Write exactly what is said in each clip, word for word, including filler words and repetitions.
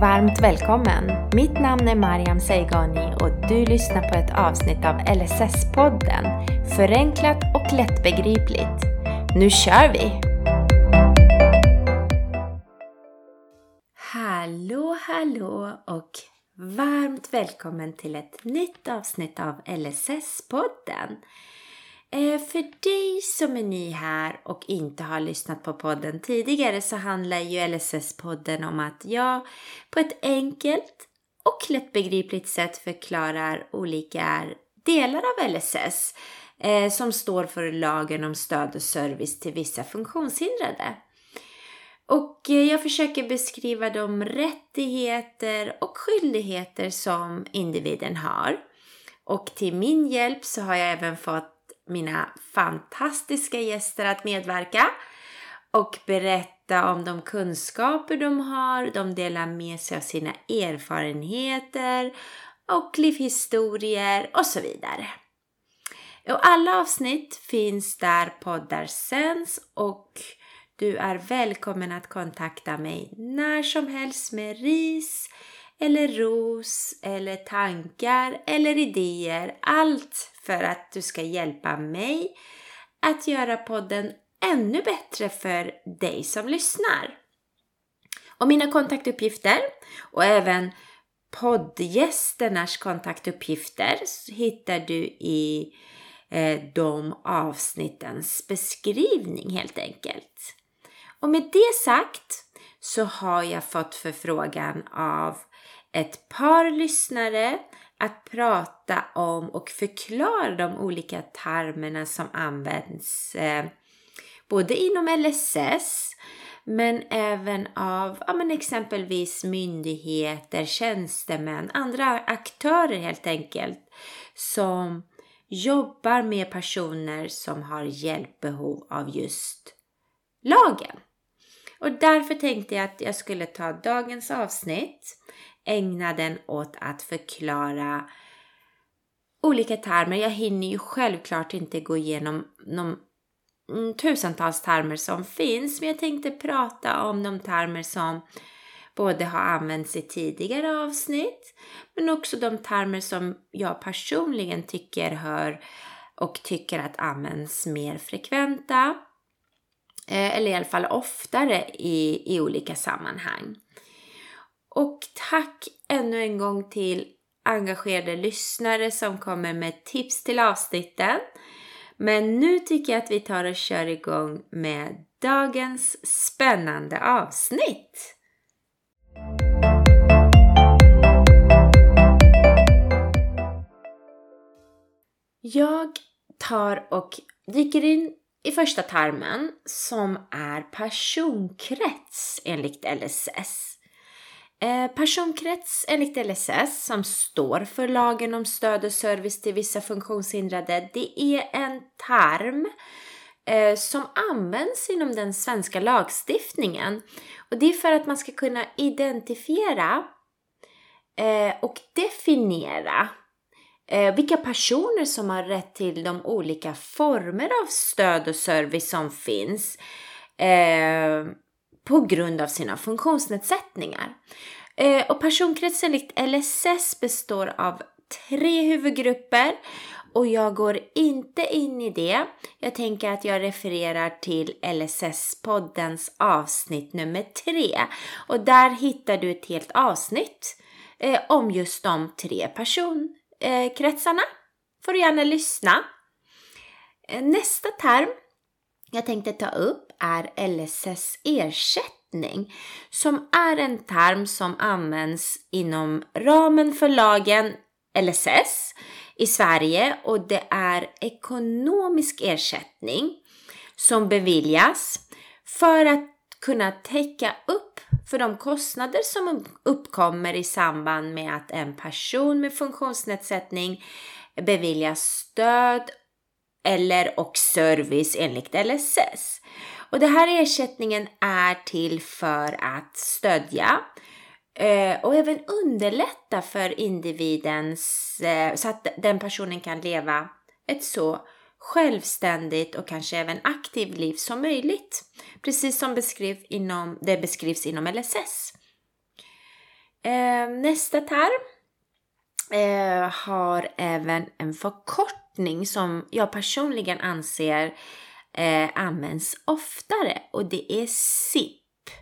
varmt välkommen! Mitt namn är Mariam Seigani och du lyssnar på ett avsnitt av L S S-podden. Förenklat och lättbegripligt. Nu kör vi! Hallå, hallå och varmt välkommen till ett nytt avsnitt av L S S-podden. För dig som är ny här och inte har lyssnat på podden tidigare så handlar ju L S S-podden om att jag på ett enkelt och lättbegripligt sätt förklarar olika delar av L S S eh, som står för lagen om stöd och service till vissa funktionshindrade. Och jag försöker beskriva de rättigheter och skyldigheter som individen har. Och till min hjälp så har jag även fått mina fantastiska gäster att medverka och berätta om de kunskaper de har. De delar med sig av sina erfarenheter och livshistorier och så vidare. Och alla avsnitt finns där poddar sänds och du är välkommen att kontakta mig när som helst med ris eller ros eller tankar eller idéer. Allt för att du ska hjälpa mig att göra podden ännu bättre för dig som lyssnar. Och mina kontaktuppgifter och även poddgästernas kontaktuppgifter hittar du i eh, de avsnittens beskrivning helt enkelt. Och med det sagt så har jag fått förfrågan av ett par lyssnare att prata om och förklara de olika termerna som används eh, både inom L S S men även av ja, men exempelvis myndigheter, tjänstemän, andra aktörer helt enkelt som jobbar med personer som har hjälpbehov av just lagen. Och därför tänkte jag att jag skulle ta dagens avsnitt, ägna den åt att förklara olika termer. Jag hinner ju självklart inte gå igenom de tusentals termer som finns, men jag tänkte prata om de termer som både har använts i tidigare avsnitt, men också de termer som jag personligen tycker hör och tycker att används mer frekventa. Eller i alla fall oftare i, i olika sammanhang. Och tack ännu en gång till engagerade lyssnare som kommer med tips till avsnitten. Men nu tycker jag att vi tar och kör igång med dagens spännande avsnitt. Jag tar och dyker in i första termen som är personkrets enligt L S S. Eh, personkrets enligt L S S som står för lagen om stöd och service till vissa funktionshindrade. Det är en term eh, som används inom den svenska lagstiftningen. Och det är för att man ska kunna identifiera eh, och definiera vilka personer som har rätt till de olika former av stöd och service som finns eh, på grund av sina funktionsnedsättningar. Eh, och personkretsen enligt L S S består av tre huvudgrupper och jag går inte in i det. Jag tänker att jag refererar till L S S-poddens avsnitt nummer tre. Och där hittar du ett helt avsnitt eh, om just de tre personerna. kretsarna. Får du gärna lyssna. Nästa term jag tänkte ta upp är L S S-ersättning som är en term som används inom ramen för lagen L S S i Sverige och det är ekonomisk ersättning som beviljas för att kunna täcka upp för de kostnader som uppkommer i samband med att en person med funktionsnedsättning beviljas stöd eller och service enligt L S S. Och det här ersättningen är till för att stödja och även underlätta för individens så att den personen kan leva ett så självständigt och kanske även aktivt liv som möjligt. Precis som beskriv inom, det beskrivs inom L S S. Eh, nästa term eh, har även en förkortning som jag personligen anser eh, används oftare, och det är S I P.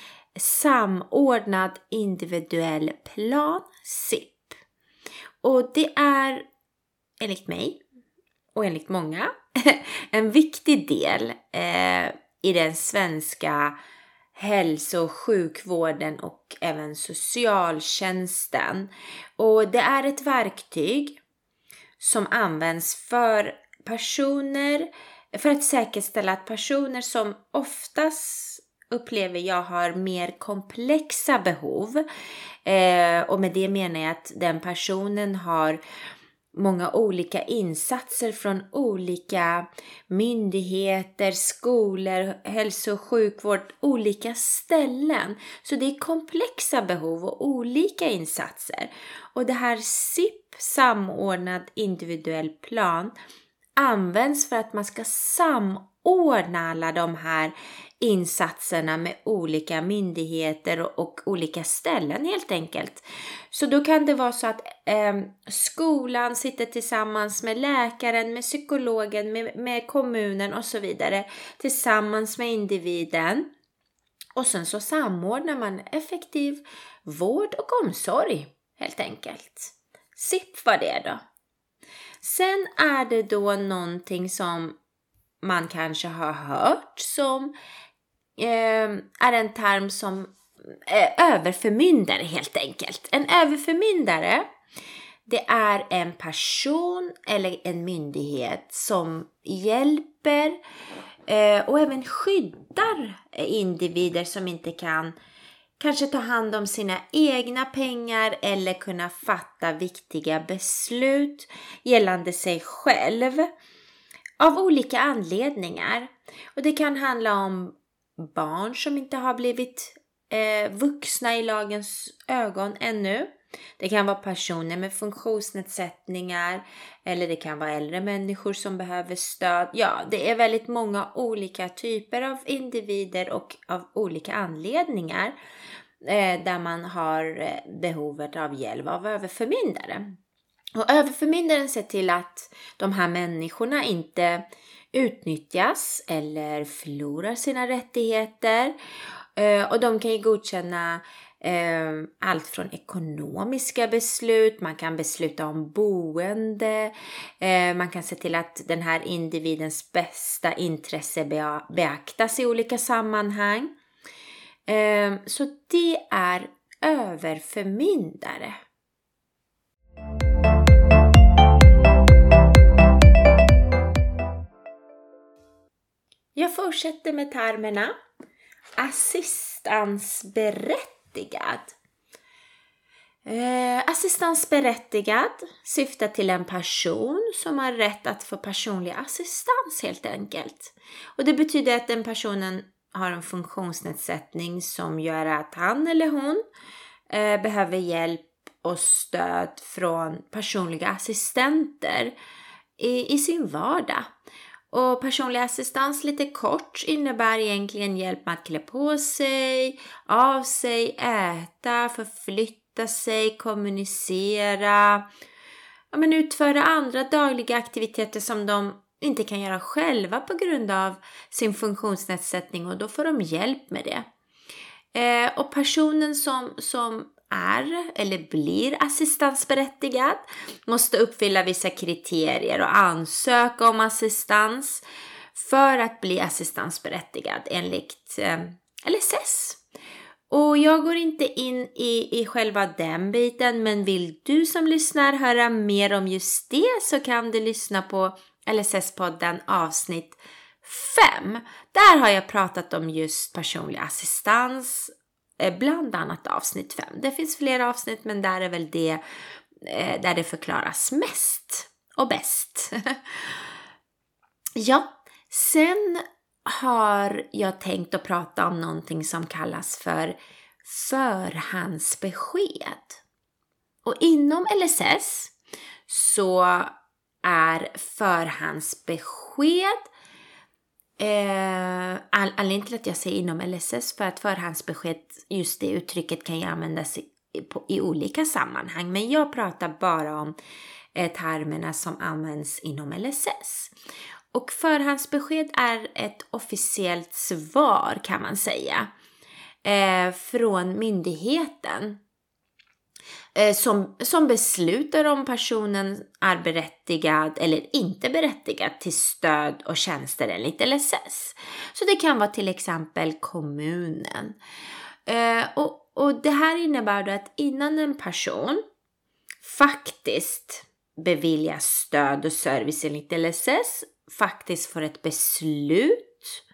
Samordnad individuell plan, S I P. Och det är enligt mig och enligt många en viktig del eh, i den svenska hälso- och sjukvården och även socialtjänsten. Och det är ett verktyg som används för personer, för att säkerställa att personer som oftast upplever jag har mer komplexa behov, eh, och med det menar jag att den personen har många olika insatser från olika myndigheter, skolor, hälso- och sjukvård, olika ställen. Så det är komplexa behov och olika insatser. Och det här S I P, samordnad individuell plan, används för att man ska samordna alla de här insatserna med olika myndigheter och, och olika ställen helt enkelt. Så då kan det vara så att eh, skolan sitter tillsammans med läkaren, med psykologen, med, med kommunen och så vidare, tillsammans med individen. Och sen så samordnar man effektiv vård och omsorg helt enkelt. S I P var det då. Sen är det då någonting som man kanske har hört som eh, är en term som eh, överförmyndare helt enkelt. En överförmyndare, det är en person eller en myndighet som hjälper eh, och även skyddar individer som inte kan kanske ta hand om sina egna pengar eller kunna fatta viktiga beslut gällande sig själv av olika anledningar. Och det kan handla om barn som inte har blivit eh, vuxna i lagens ögon ännu. Det kan vara personer med funktionsnedsättningar, eller det kan vara äldre människor som behöver stöd. Ja, det är väldigt många olika typer av individer och av olika anledningar eh, där man har eh, behovet av hjälp av överförmyndare. Och överförmyndaren ser till att de här människorna inte utnyttjas eller förlorar sina rättigheter. Eh, och de kan ju godkänna eh, allt från ekonomiska beslut, man kan besluta om boende, eh, man kan se till att den här individens bästa intresse bea- beaktas i olika sammanhang. Eh, så det är överförmyndare. Jag fortsätter med termerna. Assistansberättigad. Eh, assistansberättigad syftar till en person som har rätt att få personlig assistans helt enkelt. Och det betyder att den personen har en funktionsnedsättning som gör att han eller hon eh, behöver hjälp och stöd från personliga assistenter i, i sin vardag. Och personlig assistans lite kort innebär egentligen hjälp med att klä på sig, av sig, äta, förflytta sig, kommunicera. Ja, men utföra andra dagliga aktiviteter som de inte kan göra själva på grund av sin funktionsnedsättning, och då får de hjälp med det. Eh, och personen som, som är eller blir assistansberättigad måste uppfylla vissa kriterier och ansöka om assistans för att bli assistansberättigad enligt eh, L S S. Och jag går inte in i, i själva den biten, men vill du som lyssnar höra mer om just det så kan du lyssna på L S S-podden avsnitt fem. Där har jag pratat om just personlig assistans, bland annat avsnitt fem. Det finns flera avsnitt, men där är väl det eh, där det förklaras mest och bäst. Ja, sen har jag tänkt att prata om någonting som kallas för förhandsbesked. Och inom L S S så är förhandsbesked Eh, all, anledningen till att jag säger inom L S S för att förhandsbesked, just det uttrycket kan ju användas i, i olika sammanhang. Men jag pratar bara om eh, termerna som används inom L S S. Och förhandsbesked är ett officiellt svar, kan man säga, eh, från myndigheten. Som, som beslutar om personen är berättigad eller inte berättigad till stöd och tjänster enligt L S S. Så det kan vara till exempel kommunen. Eh, och, och det här innebär då att innan en person faktiskt beviljas stöd och service enligt L S S, faktiskt får ett beslut,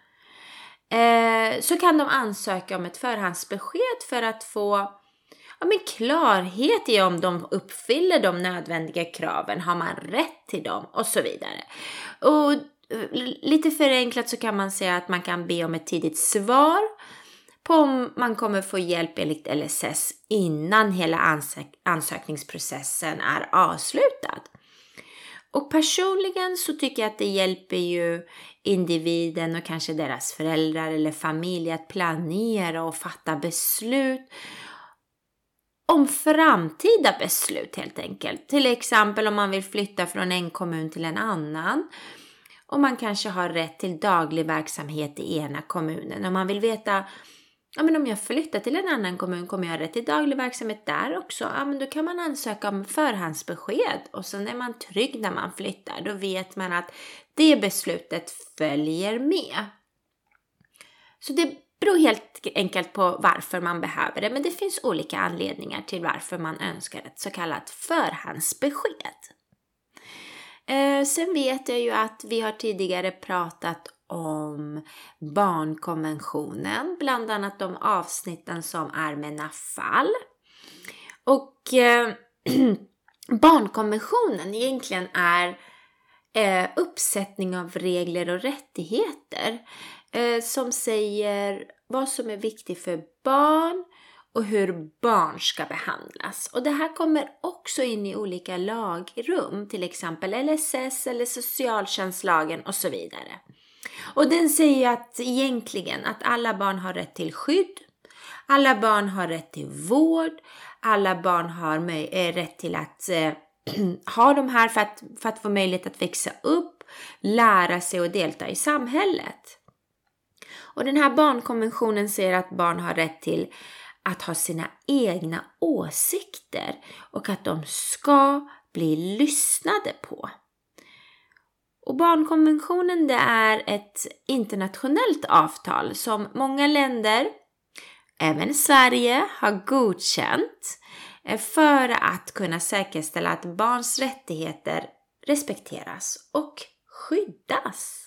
eh, så kan de ansöka om ett förhandsbesked för att få Ja, men klarhet i om de uppfyller de nödvändiga kraven, har man rätt till dem och så vidare. Och lite förenklat så kan man säga att man kan be om ett tidigt svar på om man kommer få hjälp enligt L S S innan hela ansök- ansökningsprocessen är avslutad. Och personligen så tycker jag att det hjälper ju individen och kanske deras föräldrar eller familj att planera och fatta beslut om framtida beslut helt enkelt. Till exempel om man vill flytta från en kommun till en annan. Och man kanske har rätt till daglig verksamhet i ena kommunen. Och man vill veta, ja men om jag flyttar till en annan kommun kommer jag ha rätt till daglig verksamhet där också. Ja men då kan man ansöka om förhandsbesked. Och sen är man trygg när man flyttar. Då vet man att det beslutet följer med. Så det beror helt enkelt på varför man behöver det. Men det finns olika anledningar till varför man önskar ett så kallat förhandsbesked. Eh, sen vet jag ju att vi har tidigare pratat om barnkonventionen. Bland annat de avsnitten som är med Nafal. Och eh, barnkonventionen egentligen är eh, uppsättning av regler och rättigheter. Som säger vad som är viktigt för barn och hur barn ska behandlas. Och det här kommer också in i olika lagrum, till exempel L S S eller socialtjänstlagen och så vidare. Och den säger att egentligen att alla barn har rätt till skydd, alla barn har rätt till vård, alla barn har möj- rätt till att eh, ha de här för att, för att få möjlighet att växa upp, lära sig och delta i samhället. Och den här barnkonventionen säger att barn har rätt till att ha sina egna åsikter och att de ska bli lyssnade på. Och barnkonventionen det är ett internationellt avtal som många länder, även Sverige, har godkänt för att kunna säkerställa att barns rättigheter respekteras och skyddas.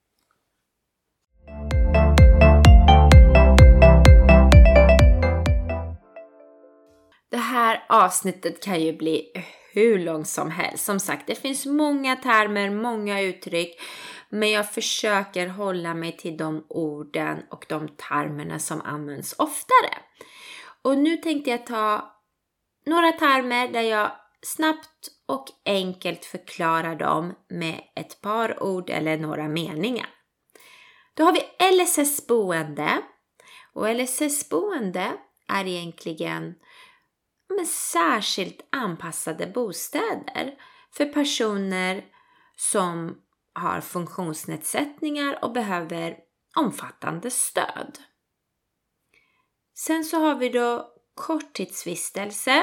Det här avsnittet kan ju bli hur långt som helst. Som sagt, det finns många termer, många uttryck. Men jag försöker hålla mig till de orden och de termerna som används oftare. Och nu tänkte jag ta några termer där jag snabbt och enkelt förklarar dem med ett par ord eller några meningar. Då har vi L S S-boende. Och L S S-boende är egentligen med särskilt anpassade bostäder för personer som har funktionsnedsättningar och behöver omfattande stöd. Sen så har vi då korttidsvistelse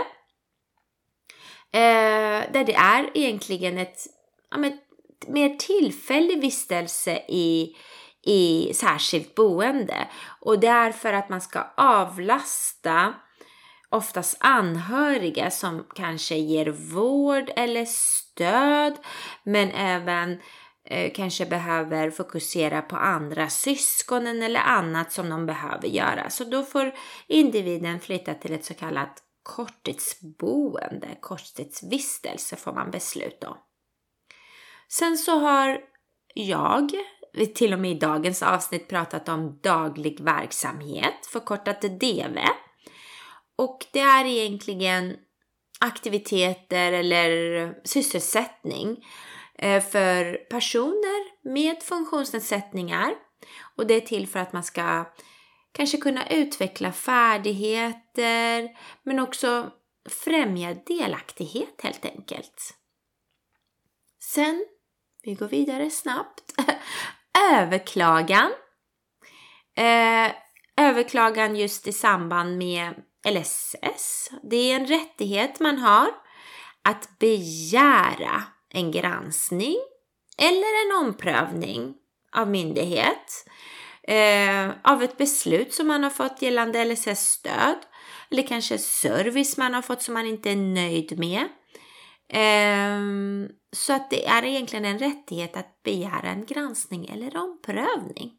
eh, där det är egentligen ett, ja, ett mer tillfällig vistelse i, i särskilt boende. Och det är för att man ska avlasta oftast anhöriga som kanske ger vård eller stöd, men även eh, kanske behöver fokusera på andra syskonen eller annat som de behöver göra. Så då får individen flytta till ett så kallat korttidsboende, korttidsvistelse får man besluta om. Sen så har jag till och med i dagens avsnitt pratat om daglig verksamhet, förkortat D V. Och det är egentligen aktiviteter eller sysselsättning för personer med funktionsnedsättningar. Och det är till för att man ska kanske kunna utveckla färdigheter, men också främja delaktighet helt enkelt. Sen, vi går vidare snabbt. Överklagan. Eh, överklagan just i samband med L S S. Det är en rättighet man har att begära en granskning eller en omprövning av myndighet. Eh, av ett beslut som man har fått gällande L S S-stöd. Eller kanske service man har fått som man inte är nöjd med. Eh, så att det är egentligen en rättighet att begära en granskning eller omprövning.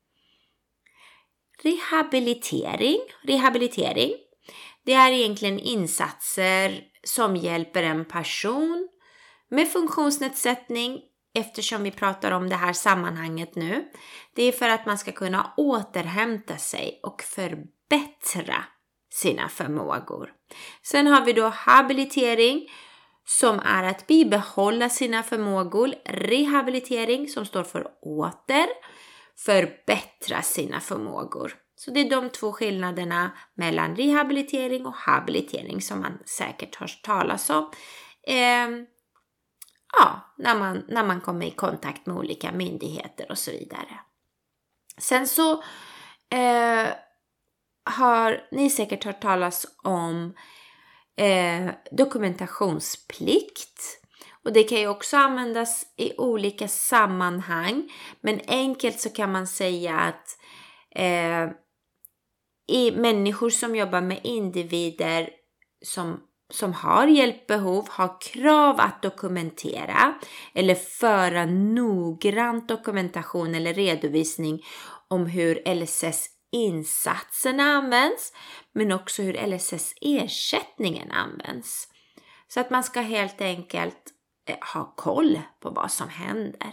Rehabilitering. Rehabilitering. Det är egentligen insatser som hjälper en person med funktionsnedsättning, eftersom vi pratar om det här sammanhanget nu. Det är för att man ska kunna återhämta sig och förbättra sina förmågor. Sen har vi då habilitering som är att bibehålla sina förmågor. Rehabilitering som står för åter, förbättra sina förmågor. Så det är de två skillnaderna mellan rehabilitering och habilitering som man säkert har talas om. Eh, ja, när man, när man kommer i kontakt med olika myndigheter och så vidare. Sen så eh, har ni säkert hört talas om eh, dokumentationsplikt. Och det kan ju också användas i olika sammanhang. Men enkelt så kan man säga att eh, i människor som jobbar med individer som, som har hjälpbehov har krav att dokumentera eller föra noggrant dokumentation eller redovisning om hur L S S-insatserna används, men också hur L S S-ersättningen används. Så att man ska helt enkelt eh, ha koll på vad som händer.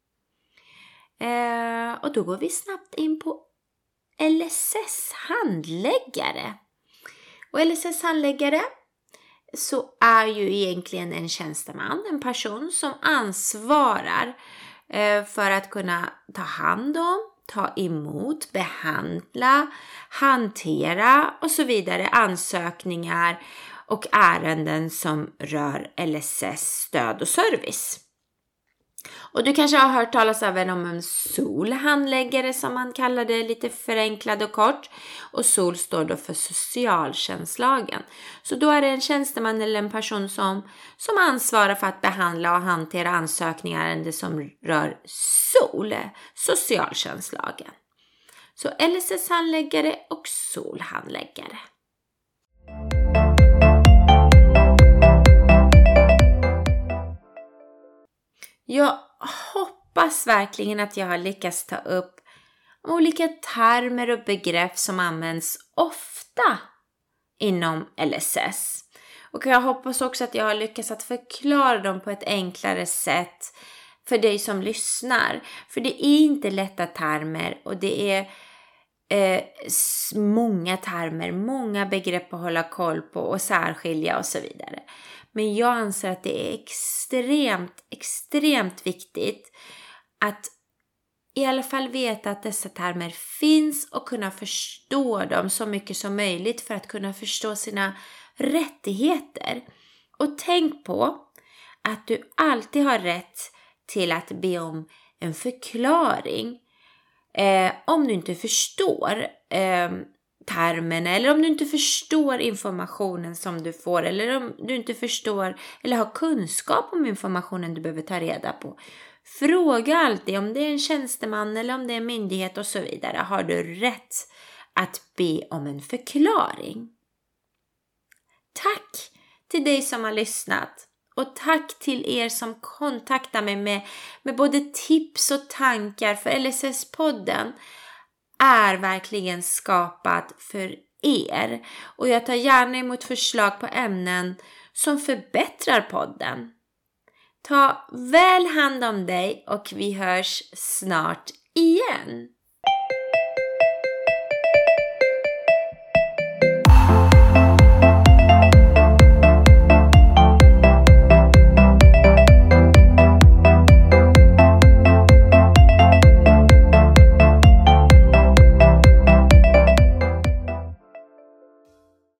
Eh, och då går vi snabbt in på L S S-handläggare. Och L S S-handläggare så är ju egentligen en tjänsteman, en person som ansvarar eh, för att kunna ta hand om, ta emot, behandla, hantera och så vidare ansökningar och ärenden som rör L S S-stöd och service. Och du kanske har hört talas även om en S O L-handläggare som man kallar det lite förenklad och kort. Och S O L står då för socialtjänstlagen. Så då är det en tjänsteman eller en person som, som ansvarar för att behandla och hantera ansökningar som rör S O L, socialtjänstlagen. Så L S S-handläggare och S O L-handläggare. Jag hoppas verkligen att jag har lyckats ta upp olika termer och begrepp som används ofta inom L S S. Och jag hoppas också att jag har lyckats att förklara dem på ett enklare sätt för dig som lyssnar. För det är inte lätta termer och det är eh, många termer, många begrepp att hålla koll på och särskilja och så vidare. Men jag anser att det är extremt, extremt viktigt att i alla fall veta att dessa termer finns och kunna förstå dem så mycket som möjligt för att kunna förstå sina rättigheter. Och tänk på att du alltid har rätt till att be om en förklaring eh, om du inte förstår eh, termen eller om du inte förstår informationen som du får eller om du inte förstår eller har kunskap om informationen du behöver ta reda på. Fråga alltid om det är en tjänsteman eller om det är en myndighet och så vidare. Har du rätt att be om en förklaring? Tack till dig som har lyssnat. Och tack till er som kontaktar mig med, med både tips och tankar, för L S S-podden är verkligen skapad för er. Och jag tar gärna emot förslag på ämnen som förbättrar podden. Ta väl hand om dig och vi hörs snart igen.